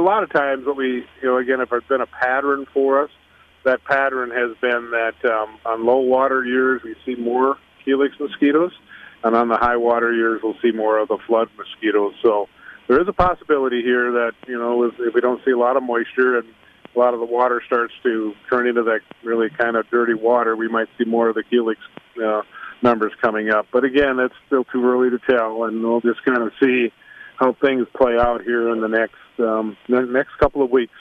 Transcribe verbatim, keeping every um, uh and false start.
lot of times what we, you know, again, if it's been a pattern for us, that pattern has been that um, on low water years we see more Helix mosquitoes, and on the high water years we'll see more of the flood mosquitoes. So there is a possibility here that, you know, if, if we don't see a lot of moisture and a lot of the water starts to turn into that really kind of dirty water, we might see more of the Helix uh, numbers coming up. But again, it's still too early to tell, and we'll just kind of see how things play out here in the next um, the next couple of weeks.